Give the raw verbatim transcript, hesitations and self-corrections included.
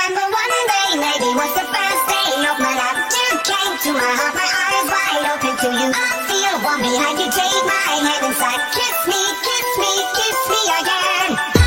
remember one day, maybe was the first day of my life. You came to my heart, my eyes wide open to you. I feel warm behind you, take my hand inside. Kiss me, kiss me, kiss me again.